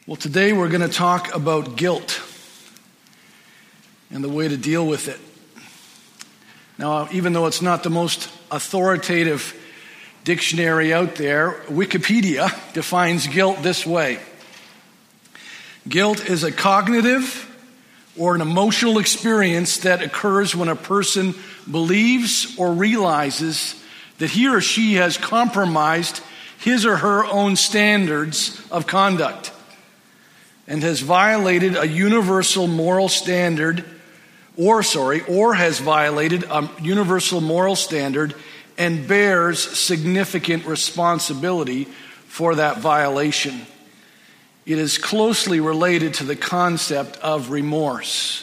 Well, today we're going to talk about guilt and the way to deal with it. Now, even though it's not the most authoritative dictionary out there, Wikipedia defines guilt this way. Guilt is a cognitive or an emotional experience that occurs when a person believes or realizes that he or she has compromised his or her own standards of conduct and has violated a universal moral standard, or has violated a universal moral standard and bears significant responsibility for that violation. It is closely related to the concept of remorse.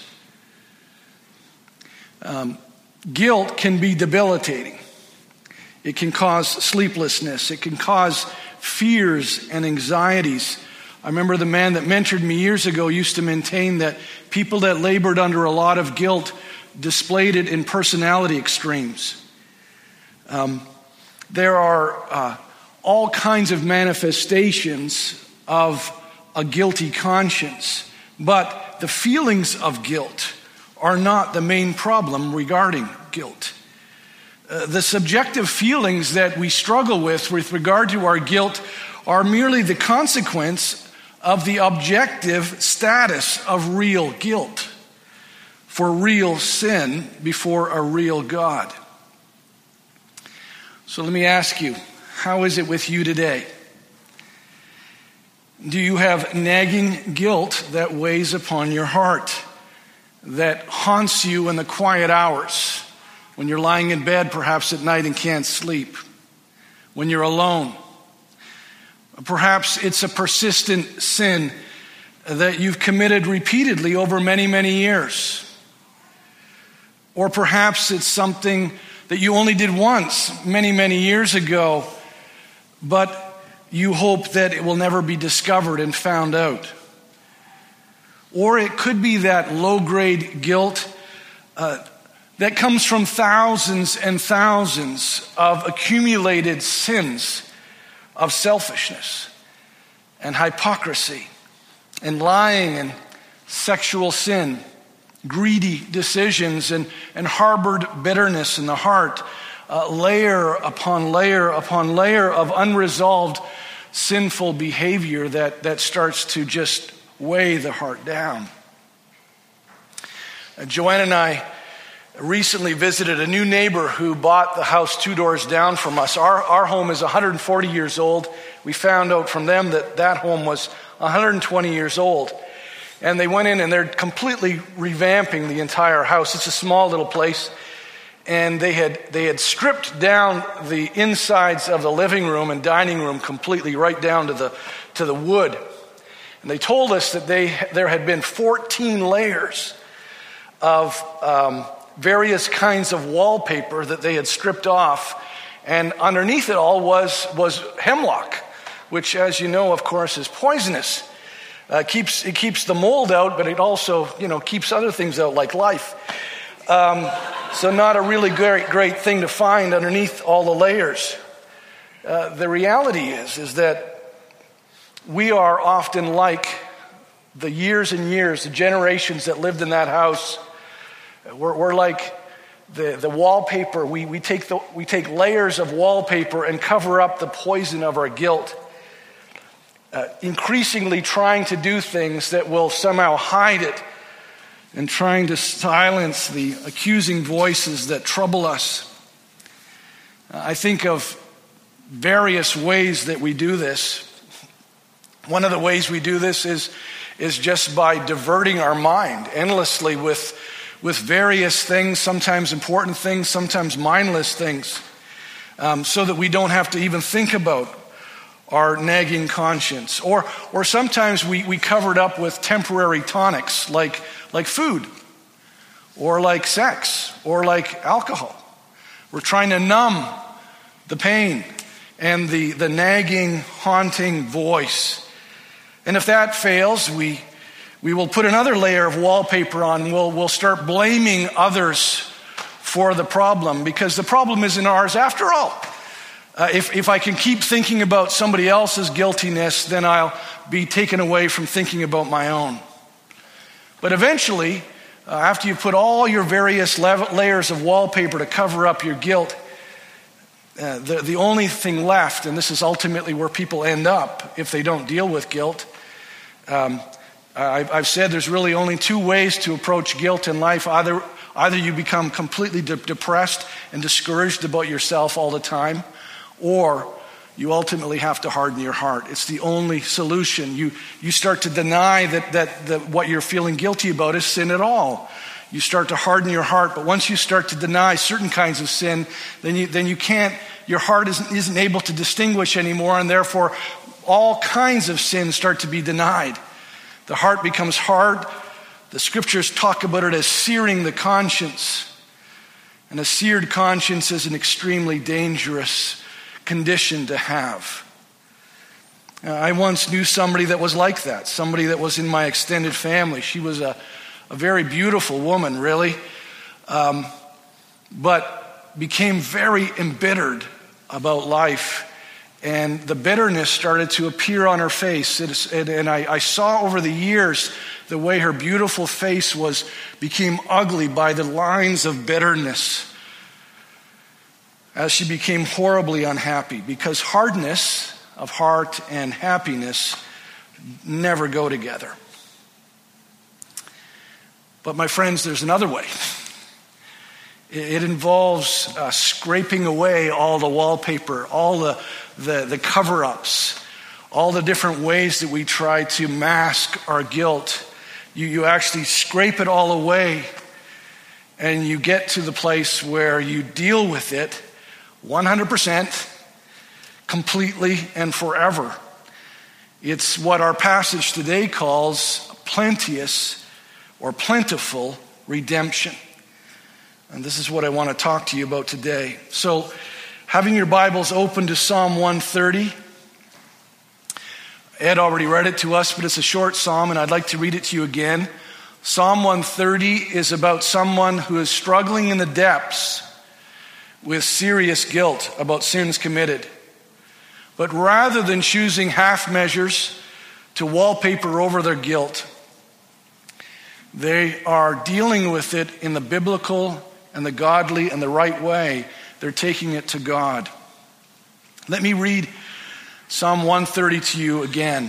Guilt can be debilitating. It can cause sleeplessness. It can cause fears and anxieties. I remember the man that mentored me years ago used to maintain that people that labored under a lot of guilt displayed it in personality extremes. There are all kinds of manifestations of a guilty conscience, but the feelings of guilt are not the main problem regarding guilt. The subjective feelings that we struggle with regard to our guilt are merely the consequence of the objective status of real guilt for real sin before a real God. So let me ask you, how is it with you today? Do you have nagging guilt that weighs upon your heart, that haunts you in the quiet hours, when you're lying in bed perhaps at night and can't sleep, when you're alone? Perhaps it's a persistent sin that you've committed repeatedly over many, many years. Or perhaps it's something that you only did once many, many years ago, but you hope that it will never be discovered and found out. Or it could be that low-grade guilt that comes from thousands and thousands of accumulated sins of selfishness and hypocrisy and lying and sexual sin, greedy decisions and harbored bitterness in the heart, layer upon layer upon layer of unresolved sinful behavior that starts to just weigh the heart down. Joanne and I recently visited a new neighbor who bought the house 2 doors down from us. Our home is 140 years old. We found out from them that home was 120 years old. And they went in and they're completely revamping the entire house. It's a small little place. And they had stripped down the insides of the living room and dining room completely, right down to the wood. And they told us that there had been 14 layers of various kinds of wallpaper that they had stripped off, and underneath it all was hemlock, which, as you know, of course, is poisonous. It keeps the mold out, but it also, keeps other things out, like life. So not a really great thing to find underneath all the layers. The reality is that we are often like the years and years, the generations that lived in that house. We're like the wallpaper. We take layers of wallpaper and cover up the poison of our guilt, increasingly trying to do things that will somehow hide it and trying to silence the accusing voices that trouble us. I think of various ways that we do this. One of the ways we do this is just by diverting our mind endlessly with various things, sometimes important things, sometimes mindless things, so that we don't have to even think about our nagging conscience. Or sometimes we cover it up with temporary tonics like food, or like sex, or like alcohol. We're trying to numb the pain and the nagging, haunting voice. And if that fails, we will put another layer of wallpaper on. We'll start blaming others for the problem, because the problem isn't ours after all. If I can keep thinking about somebody else's guiltiness, then I'll be taken away from thinking about my own. But eventually, after you put all your various layers of wallpaper to cover up your guilt, the only thing left, and this is ultimately where people end up if they don't deal with guilt. I've said there's really only two ways to approach guilt in life. Either you become completely depressed and discouraged about yourself all the time, or you ultimately have to harden your heart. It's the only solution. You start to deny that what you're feeling guilty about is sin at all. You start to harden your heart, but once you start to deny certain kinds of sin, then you can't, your heart isn't able to distinguish anymore, and therefore all kinds of sins start to be denied. The heart becomes hard. The scriptures talk about it as searing the conscience. And a seared conscience is an extremely dangerous condition to have. I once knew somebody that was like that, somebody that was in my extended family. She was a very beautiful woman, really, but became very embittered about life. And the bitterness started to appear on her face. And I saw over the years the way her beautiful face became ugly by the lines of bitterness as she became horribly unhappy, because hardness of heart and happiness never go together. But my friends, there's another way. It involves scraping away all the wallpaper, all the cover-ups, all the different ways that we try to mask our guilt. You actually scrape it all away, and you get to the place where you deal with it 100%, completely and forever. It's what our passage today calls plenteous or plentiful redemption. And this is what I want to talk to you about today. So, having your Bibles open to Psalm 130. Ed already read it to us, but it's a short psalm, and I'd like to read it to you again. Psalm 130 is about someone who is struggling in the depths with serious guilt about sins committed. But rather than choosing half measures to wallpaper over their guilt, they are dealing with it in the biblical and the godly and the right way. They're taking it to God. Let me read Psalm 130 to you again.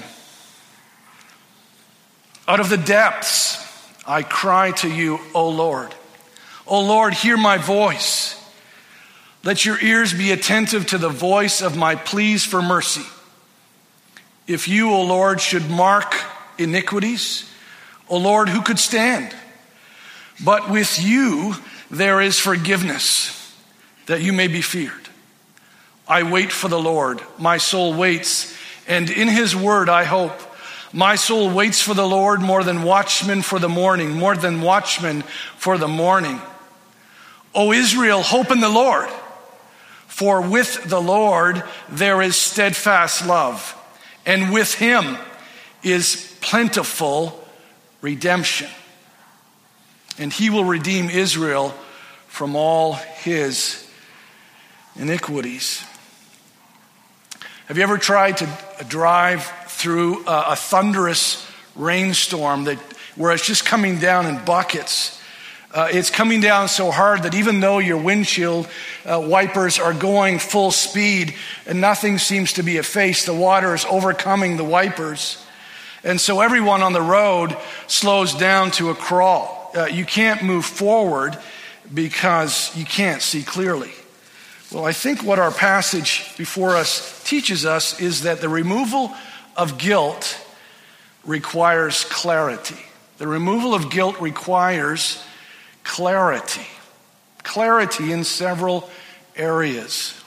Out of the depths I cry to you, O Lord. O Lord, hear my voice. Let your ears be attentive to the voice of my pleas for mercy. If you, O Lord, should mark iniquities, O Lord, who could stand? But with you there is forgiveness, that you may be feared. I wait for the Lord. My soul waits, and in his word I hope. My soul waits for the Lord more than watchmen for the morning, more than watchmen for the morning. O Israel, hope in the Lord. For with the Lord there is steadfast love, and with him is plentiful redemption. And he will redeem Israel from all his iniquities. Have you ever tried to drive through a thunderous rainstorm where it's just coming down in buckets? It's coming down so hard that even though your windshield wipers are going full speed and nothing seems to be effaced, the water is overcoming the wipers. And so everyone on the road slows down to a crawl. You can't move forward because you can't see clearly. Well, I think what our passage before us teaches us is that the removal of guilt requires clarity. The removal of guilt requires clarity. Clarity in several areas.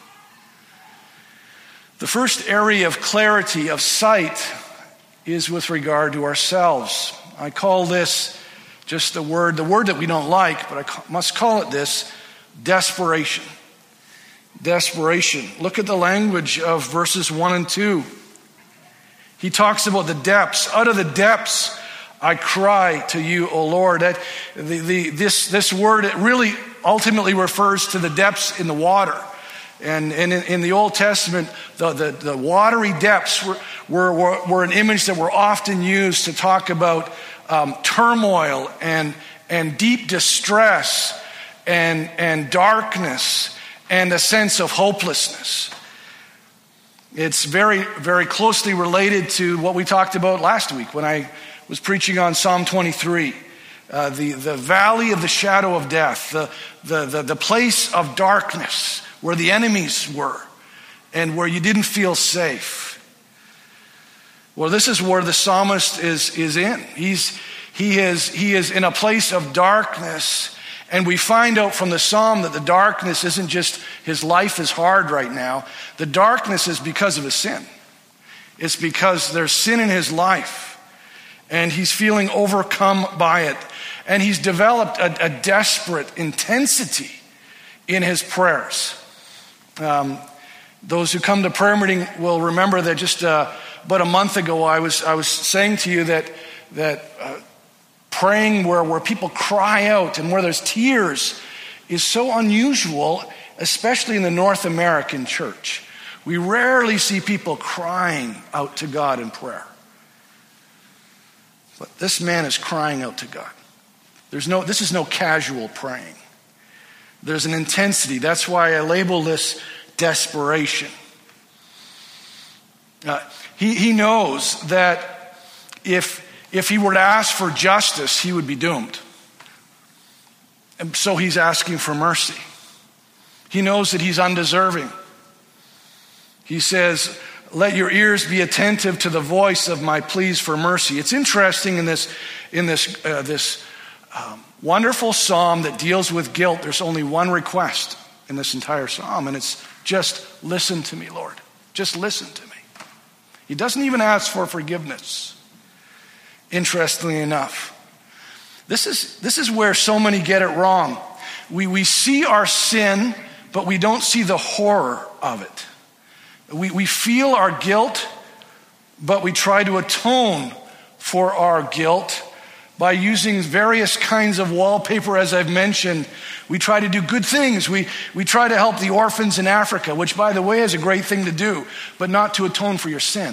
The first area of clarity of sight is with regard to ourselves. I call this just the word that we don't like, but I must call it this: desperation. Desperation. Look at the language of verses 1 and 2. He talks about the depths. Out of the depths I cry to you, O Lord. This word, it really ultimately refers to the depths in the water. And in the Old Testament, the watery depths were an image that were often used to talk about turmoil and deep distress and darkness and a sense of hopelessness. It's very, very closely related to what we talked about last week when I was preaching on Psalm 23. The valley of the shadow of death, the place of darkness where the enemies were and where you didn't feel safe. Well, this is where the psalmist is in. He is in a place of darkness, and we find out from the psalm that the darkness isn't just his life is hard right now. The darkness is because of his sin. It's because there's sin in his life, and he's feeling overcome by it. And he's developed a desperate intensity in his prayers. Those who come to prayer meeting will remember that just about a month ago, I was saying to you that praying where people cry out and where there's tears is so unusual, especially in the North American church. We rarely see people crying out to God in prayer. But this man is crying out to God. This is no casual praying. There's an intensity. That's why I label this desperation. He knows that if he were to ask for justice, he would be doomed. And so he's asking for mercy. He knows that he's undeserving. He says, "Let your ears be attentive to the voice of my pleas for mercy." It's interesting in this wonderful psalm that deals with guilt. There's only one request in this entire psalm, and it's just listen to me, Lord. Just listen to me. He doesn't even ask for forgiveness. Interestingly enough, this is where so many get it wrong. We see our sin, but we don't see the horror of it. We feel our guilt, but we try to atone for our guilt by using various kinds of wallpaper, as I've mentioned. We try to do good things. We try to help the orphans in Africa, which, by the way, is a great thing to do, but not to atone for your sin.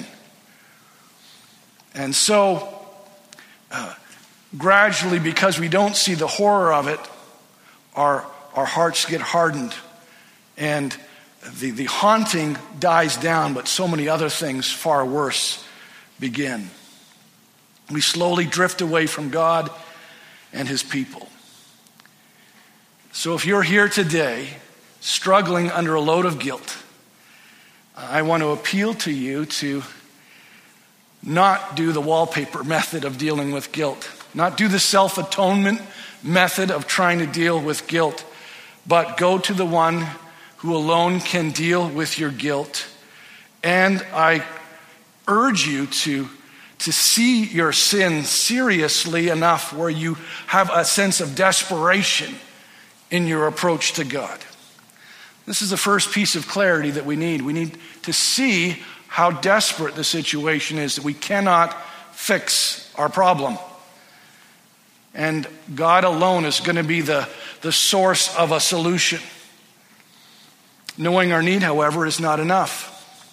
And so, gradually, because we don't see the horror of it, our hearts get hardened, and the haunting dies down, but so many other things far worse begin. We slowly drift away from God and his people. So if you're here today struggling under a load of guilt, I want to appeal to you to not do the wallpaper method of dealing with guilt, not do the self-atonement method of trying to deal with guilt, but go to the one who alone can deal with your guilt. And I urge you to see your sin seriously enough where you have a sense of desperation in your approach to God. This is the first piece of clarity that we need. We need to see how desperate the situation is, that we cannot fix our problem. And God alone is going to be the source of a solution. Knowing our need, however, is not enough.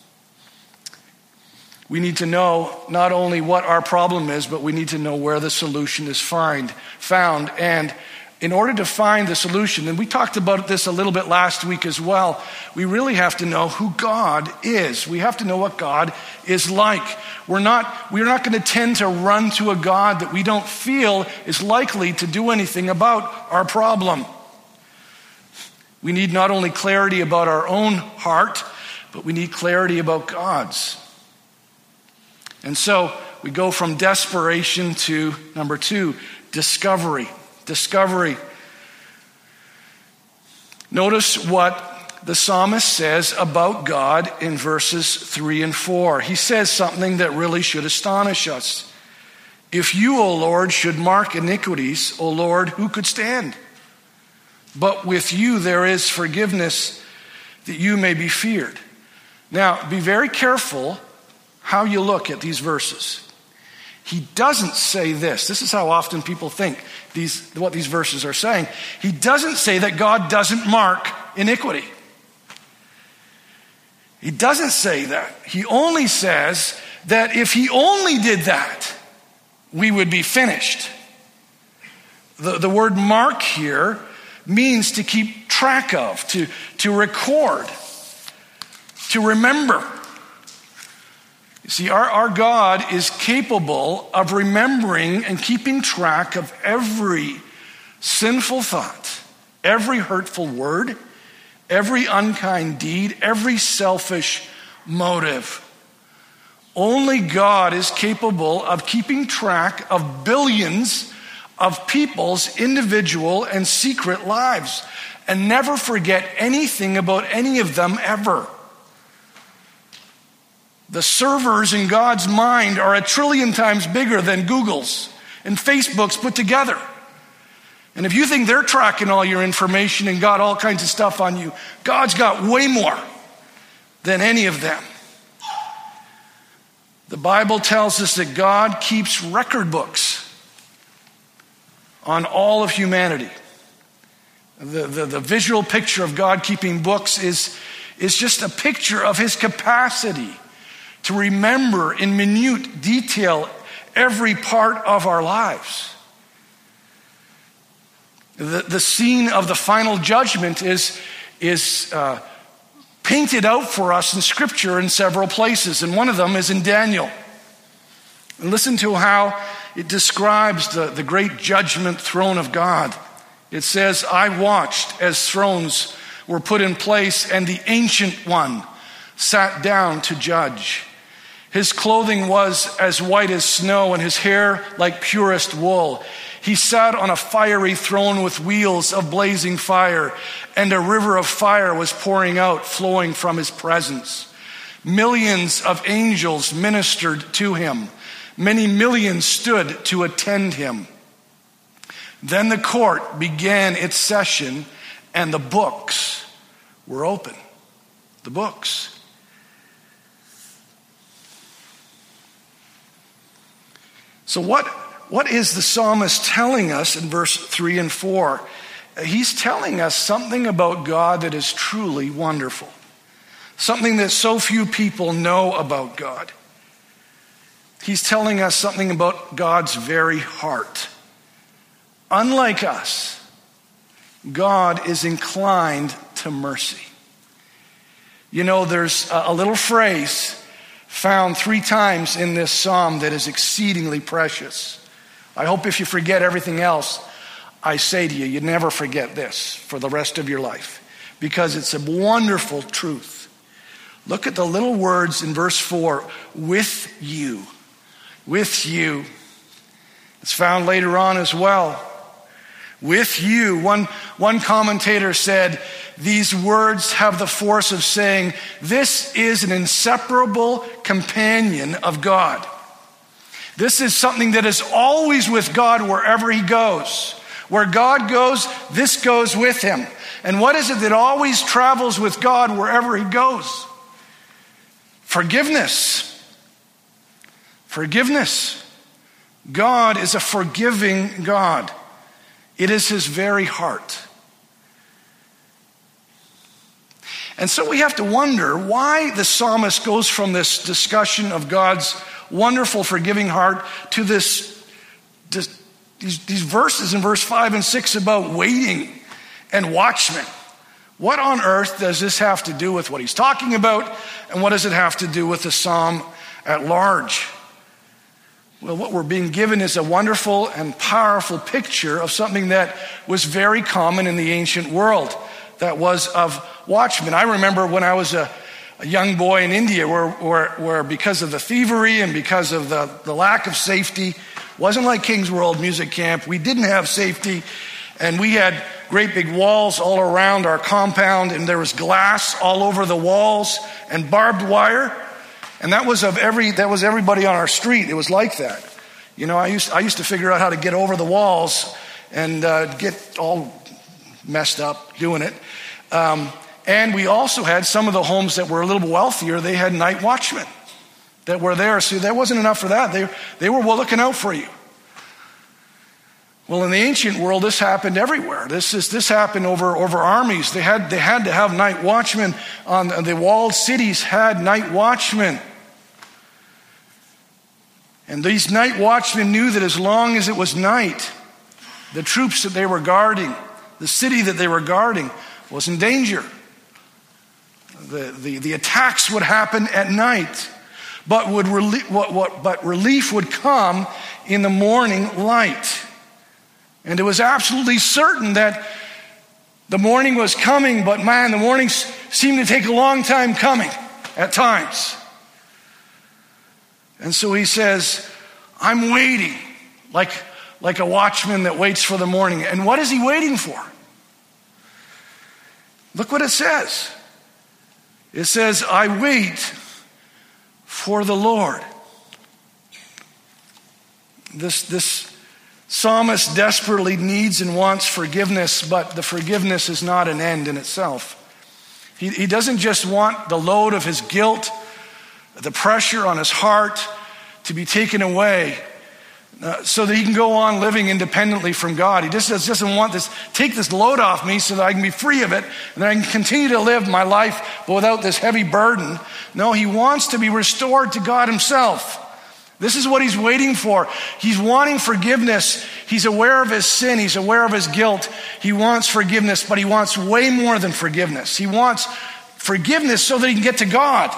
We need to know not only what our problem is, but we need to know where the solution is found. And in order to find the solution, and we talked about this a little bit last week as well, we really have to know who God is. We have to know what God is like. We're not going to tend to run to a God that we don't feel is likely to do anything about our problem. We need not only clarity about our own heart, but we need clarity about God's. And so we go from desperation to number 2, discovery. Discovery. Notice what the psalmist says about God in verses 3 and 4. He says something that really should astonish us. If you, O Lord, should mark iniquities, O Lord, who could stand? But with you there is forgiveness, that you may be feared. Now, be very careful how you look at these verses. He doesn't say this. This is how often people think what these verses are saying. He doesn't say that God doesn't mark iniquity. He doesn't say that. He only says that if he only did that, we would be finished. The word mark here means to keep track of, to record, to remember. You see, our God is capable of remembering and keeping track of every sinful thought, every hurtful word, every unkind deed, every selfish motive. Only God is capable of keeping track of billions of people's individual and secret lives and never forget anything about any of them ever. The servers in God's mind are 1 trillion times bigger than Google's and Facebook's put together. And if you think they're tracking all your information and got all kinds of stuff on you, God's got way more than any of them. The Bible tells us that God keeps record books on all of humanity. The visual picture of God keeping books is just a picture of his capacity to remember in minute detail every part of our lives. The scene of the final judgment is painted out for us in Scripture in several places, and one of them is in Daniel. And listen to how it describes the great judgment throne of God. It says, "I watched as thrones were put in place, and the Ancient One sat down to judge. His clothing was as white as snow, and his hair like purest wool. He sat on a fiery throne with wheels of blazing fire, and a river of fire was pouring out, flowing from his presence. Millions of angels ministered to him. Many millions stood to attend him. Then the court began its session, and the books were open." The books. So what is the psalmist telling us in verse 3 and 4? He's telling us something about God that is truly wonderful. Something that so few people know about God. He's telling us something about God's very heart. Unlike us, God is inclined to mercy. You know, there's a little phrase found 3 times in this psalm that is exceedingly precious. I hope if you forget everything else, I say to you, you never forget this for the rest of your life, because it's a wonderful truth. Look at the little words in verse 4, with you. With you. It's found later on as well. With you. One commentator said, these words have the force of saying, this is an inseparable companion of God. This is something that is always with God wherever he goes. Where God goes, this goes with him. And what is it that always travels with God wherever he goes? Forgiveness. Forgiveness. God is a forgiving God. It is his very heart. And so we have to wonder why the psalmist goes from this discussion of God's wonderful forgiving heart to these verses in verse 5 and 6 about waiting and watchmen. What on earth does this have to do with what he's talking about, and what does it have to do with the psalm at large? Well, what we're being given is a wonderful and powerful picture of something that was very common in the ancient world, that was of watchmen. I remember when I was a young boy in India where because of the thievery and because of the lack of safety, wasn't like King's World Music Camp. We didn't have safety, and we had great big walls all around our compound, and there was glass all over the walls and barbed wire. And that was everybody on our street. It was like that. You know, I used to figure out how to get over the walls and get all messed up doing it. And we also had some of the homes that were a little wealthier. They had night watchmen that were there. So that wasn't enough for that. They were looking out for you. Well, in the ancient world, this happened everywhere. This happened over armies. They had to have night watchmen. On the walled cities had night watchmen. And these night watchmen knew that as long as it was night, the troops that they were guarding, the city that they were guarding, was in danger. The attacks would happen at night, but relief would come in the morning light. And it was absolutely certain that the morning was coming, but man, the mornings seemed to take a long time coming at times. And so he says, I'm waiting like a watchman that waits for the morning. And what is he waiting for? Look what it says. It says, I wait for the Lord. This psalmist desperately needs and wants forgiveness, but the forgiveness is not an end in itself. He doesn't just want the load of his guilt, the pressure on his heart to be taken away so that he can go on living independently from God. He just doesn't want this, take this load off me so that I can be free of it and that I can continue to live my life but without this heavy burden. No, he wants to be restored to God himself. This is what he's waiting for. He's wanting forgiveness. He's aware of his sin. He's aware of his guilt. He wants forgiveness, but he wants way more than forgiveness. He wants forgiveness so that he can get to God.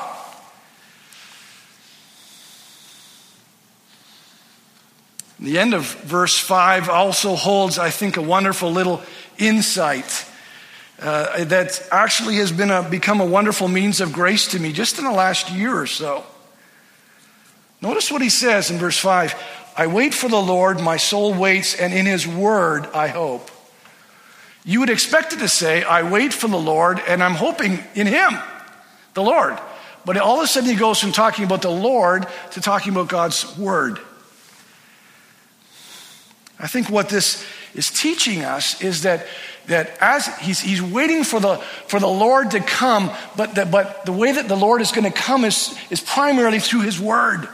The end of verse 5 also holds, I think, a wonderful little insight that actually has become a wonderful means of grace to me just in the last year or so. Notice what he says in verse 5. I wait for the Lord, my soul waits, and in his word I hope. You would expect it to say, I wait for the Lord, and I'm hoping in him, the Lord. But all of a sudden he goes from talking about the Lord to talking about God's word. I think what this is teaching us is that as he's waiting for the Lord to come, but the way that the Lord is going to come is primarily through his word.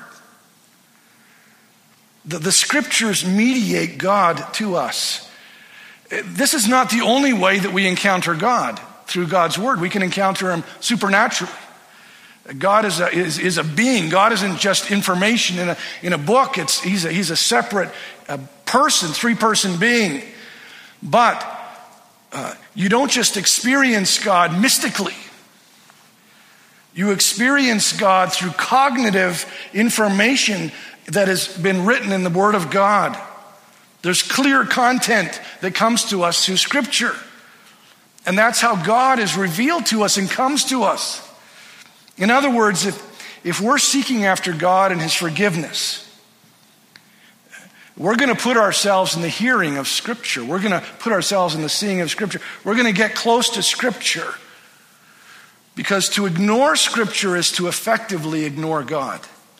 The scriptures mediate God to us. This is not the only way that we encounter God, through God's word. We can encounter him supernaturally. God is a being. God isn't just information in a book. He's a separate person, three-person being. But you don't just experience God mystically. You experience God through cognitive information that has been written in the Word of God. There's clear content that comes to us through Scripture. And that's how God is revealed to us and comes to us. In other words, if we're seeking after God and his forgiveness, we're going to put ourselves in the hearing of Scripture. We're going to put ourselves in the seeing of Scripture. We're going to get close to Scripture. Because to ignore Scripture is to effectively ignore God.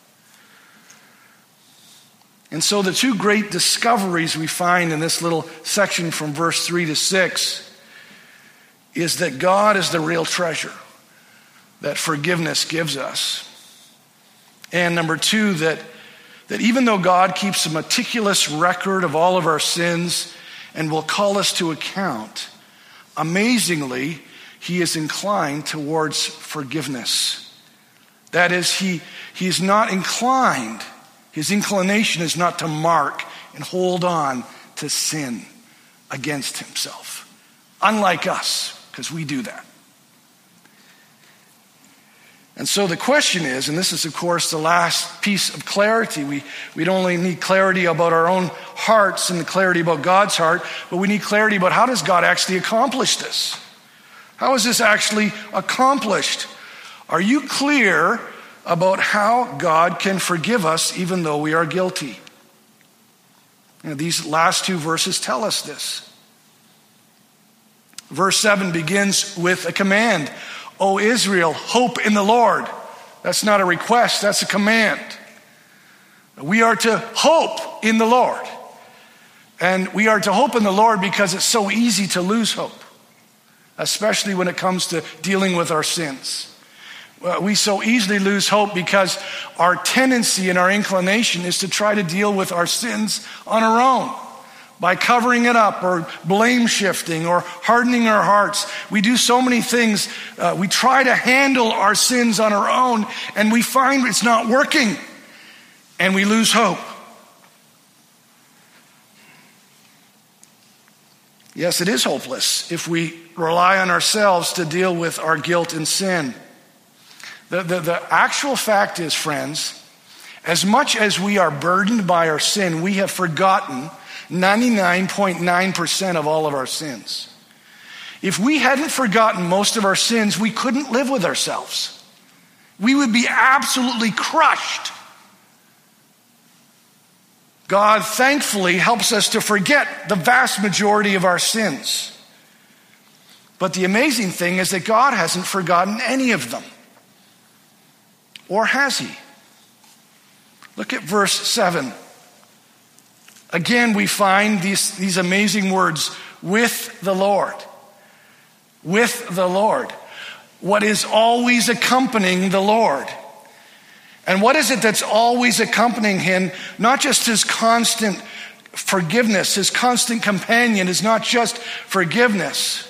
And so the two great discoveries we find in this little section from verse 3 to 6 is that God is the real treasure that forgiveness gives us. And number two, that even though God keeps a meticulous record of all of our sins and will call us to account, amazingly, he is inclined towards forgiveness. That is, he is not inclined. His inclination is not to mark and hold on to sin against himself. Unlike us, because we do that. And so the question is, and this is of course the last piece of clarity, we don't only need clarity about our own hearts and the clarity about God's heart, but we need clarity about how does God actually accomplish this? How is this actually accomplished? Are you clear about how God can forgive us even though we are guilty? These last two verses tell us this. Verse 7 begins with a command. O Israel, hope in the Lord. That's not a request, that's a command. We are to hope in the Lord. And we are to hope in the Lord because it's so easy to lose hope, especially when it comes to dealing with our sins. We so easily lose hope because our tendency and our inclination is to try to deal with our sins on our own. by covering it up or blame shifting or hardening our hearts. We do so many things. We try to handle our sins on our own, and we find it's not working, and we lose hope. Yes, it is hopeless if we rely on ourselves to deal with our guilt and sin. The actual fact is, friends, as much as we are burdened by our sin, we have forgotten 99.9% of all of our sins. If we hadn't forgotten most of our sins, we couldn't live with ourselves. We would be absolutely crushed. God thankfully helps us to forget the vast majority of our sins. But the amazing thing is that God hasn't forgotten any of them. Or has he? Look at verse 7. Again, we find these amazing words, with the Lord. With the Lord. What is always accompanying the Lord? And what is it that's always accompanying him? Not just his constant forgiveness, his constant companion is not just forgiveness.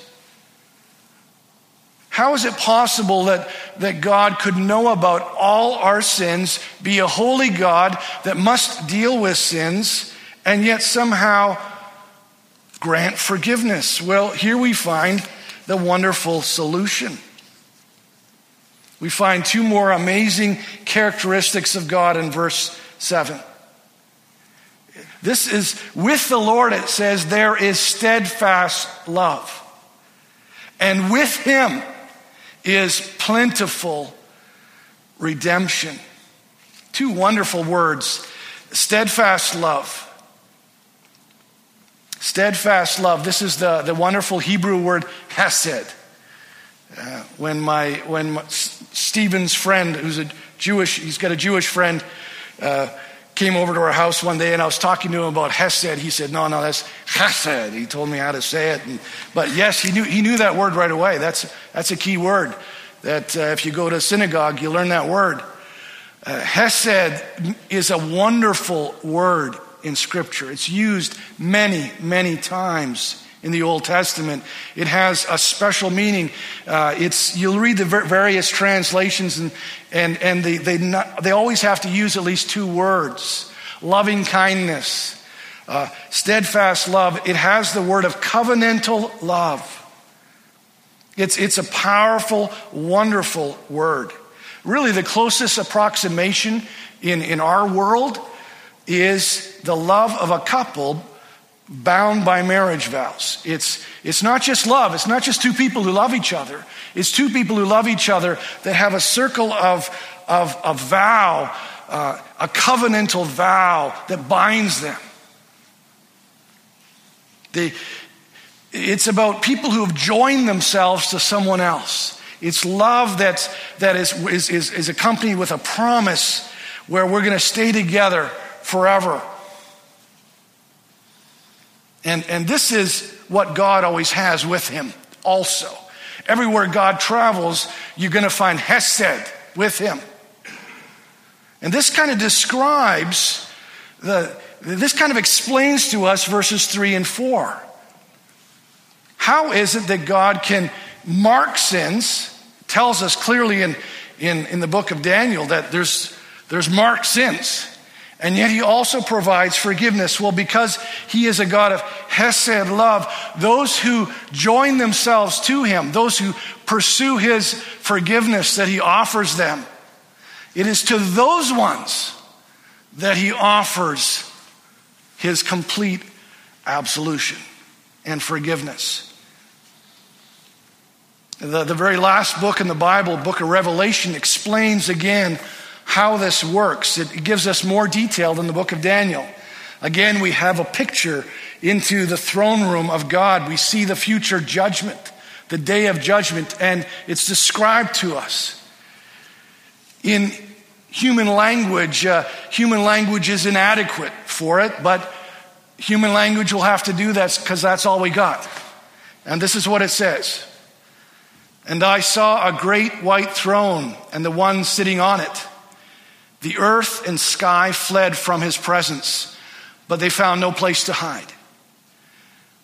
How is it possible that God could know about all our sins, be a holy God that must deal with sins, and yet somehow grant forgiveness? Well, here we find the wonderful solution. We find two more amazing characteristics of God in verse 7. This is, with the Lord, it says, there is steadfast love. And with him is plentiful redemption. Two wonderful words. Steadfast love. Steadfast love. This is the wonderful Hebrew word hesed. When Stephen's friend, he's got a Jewish friend, came over to our house one day, and I was talking to him about hesed. He said, no, that's chesed. He told me how to say it. But yes, he knew that word right away. That's a key word. That if you go to synagogue, you learn that word. Hesed is a wonderful word in Scripture. It's used many, many times in the Old Testament. It has a special meaning. You'll read the various translations, and they always have to use at least two words. Loving kindness, steadfast love. It has the word of covenantal love. It's a powerful, wonderful word. Really, the closest approximation in our world is the love of a couple bound by marriage vows. It's not just love. It's not just two people who love each other. It's two people who love each other that have a circle of vow, a covenantal vow that binds them. It's about people who have joined themselves to someone else. It's love that is accompanied with a promise where we're going to stay together forever. And this is what God always has with him also. Everywhere God travels, you're going to find hesed with him. And this kind of describes, this kind of explains to us verses 3 and 4. How is it that God can mark sins? Tells us clearly in the book of Daniel that there's marked sins. And yet he also provides forgiveness. Well, because he is a God of hesed love, those who join themselves to him, those who pursue his forgiveness that he offers them, it is to those ones that he offers his complete absolution and forgiveness. The very last book in the Bible, book of Revelation, explains again how this works. It gives us more detail than the book of Daniel. Again, we have a picture into the throne room of God. We see the future judgment, the day of judgment, and it's described to us. In human language is inadequate for it, but human language will have to do that because that's all we got. And this is what it says. And I saw a great white throne and the one sitting on it. The earth and sky fled from his presence, but they found no place to hide.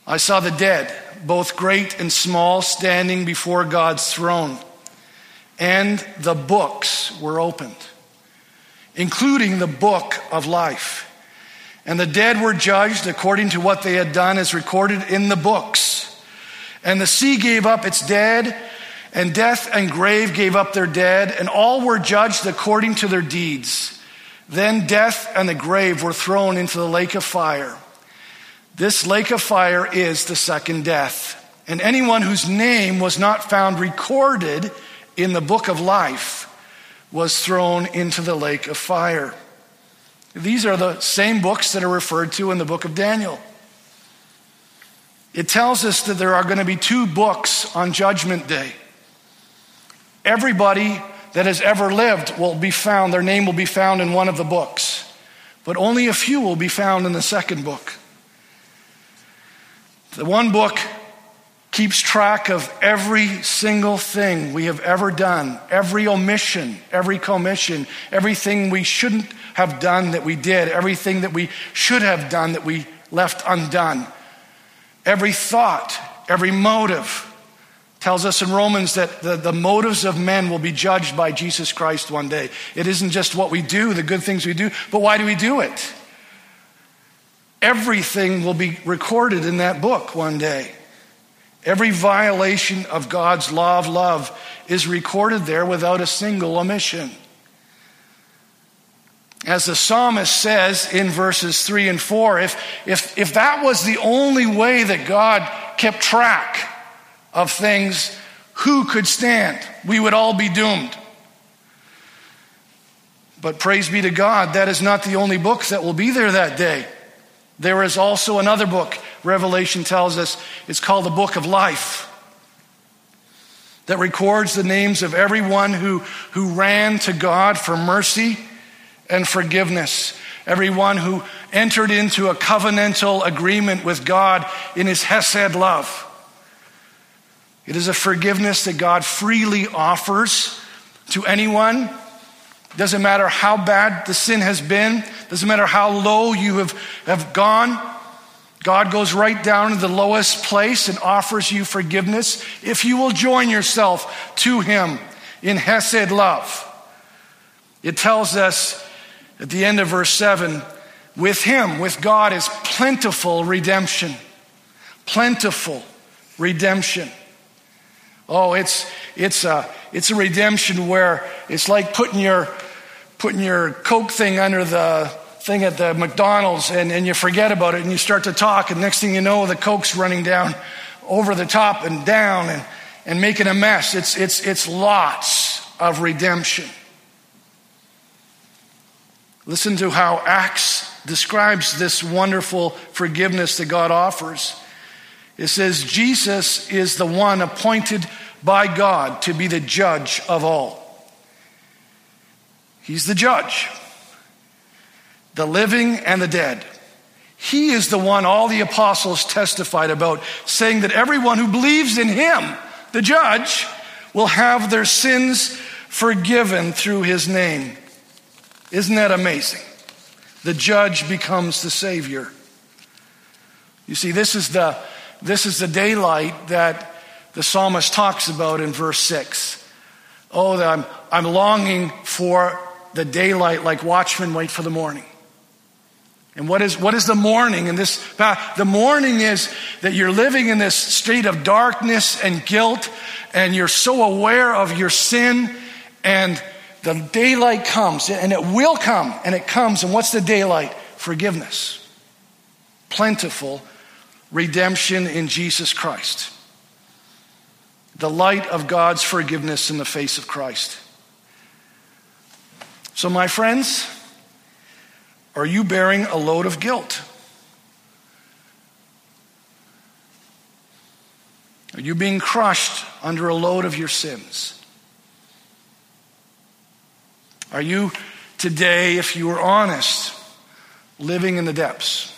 I saw the dead, both great and small, standing before God's throne. And the books were opened, including the book of life. And the dead were judged according to what they had done as recorded in the books. And the sea gave up its dead, and death and grave gave up their dead, and all were judged according to their deeds. Then death and the grave were thrown into the lake of fire. This lake of fire is the second death. And anyone whose name was not found recorded in the book of life was thrown into the lake of fire. These are the same books that are referred to in the book of Daniel. It tells us that there are going to be 2 books on Judgment Day. Everybody that has ever lived will be found, their name will be found in one of the books, but only a few will be found in the second book. The one book keeps track of every single thing we have ever done, every omission, every commission, everything we shouldn't have done that we did, everything that we should have done that we left undone. Every thought, every motive. Tells us in Romans that the motives of men will be judged by Jesus Christ one day. It isn't just what we do, the good things we do, but why do we do it? Everything will be recorded in that book one day. Every violation of God's law of love is recorded there without a single omission. As the psalmist says in verses 3 and 4, if that was the only way that God kept track of things, who could stand? We would all be doomed. But praise be to God, that is not the only book that will be there that day. There is also another book, Revelation tells us, it's called the Book of Life, that records the names of everyone who ran to God for mercy and forgiveness. Everyone who entered into a covenantal agreement with God in his Hesed love. It is a forgiveness that God freely offers to anyone. Doesn't matter how bad the sin has been. Doesn't matter how low you have gone. God goes right down to the lowest place and offers you forgiveness if you will join yourself to him in Hesed love. It tells us at the end of verse 7, with him, with God, is plentiful redemption. Plentiful redemption. Oh, it's a redemption where it's like putting your Coke thing under the thing at the McDonald's and you forget about it and you start to talk and next thing you know the Coke's running down over the top and down and making a mess. It's lots of redemption. Listen to how Acts describes this wonderful forgiveness that God offers. It says, Jesus is the one appointed by God to be the judge of all. He's the judge, the living and the dead. He is the one all the apostles testified about, saying that everyone who believes in him, the judge, will have their sins forgiven through his name. Isn't that amazing? The judge becomes the Savior. You see, this is the daylight that the psalmist talks about in verse 6. Oh, I'm longing for the daylight like watchmen wait for the morning. And what is the morning in this? The morning is that you're living in this state of darkness and guilt, and you're so aware of your sin, and the daylight comes, and it will come, and it comes. And what's the daylight? Forgiveness. Plentiful redemption in Jesus Christ. The light of God's forgiveness in the face of Christ. So my friends, are you bearing a load of guilt? Are you being crushed under a load of your sins? Are you today, if you were honest, living in the depths?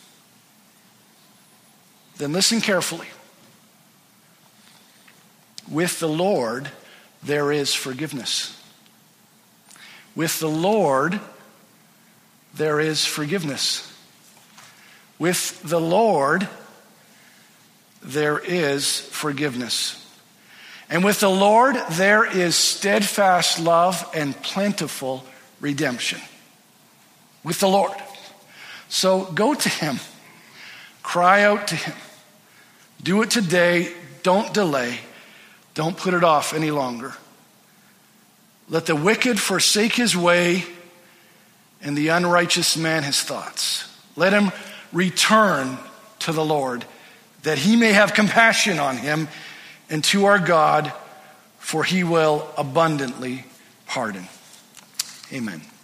Then listen carefully. With the Lord, there is forgiveness. With the Lord, there is forgiveness. With the Lord, there is forgiveness. And with the Lord, there is steadfast love and plentiful redemption. With the Lord. So go to him. Cry out to him. Do it today. Don't delay. Don't put it off any longer. Let the wicked forsake his way and the unrighteous man his thoughts. Let him return to the Lord, that he may have compassion on him, and to our God, for he will abundantly pardon. Amen.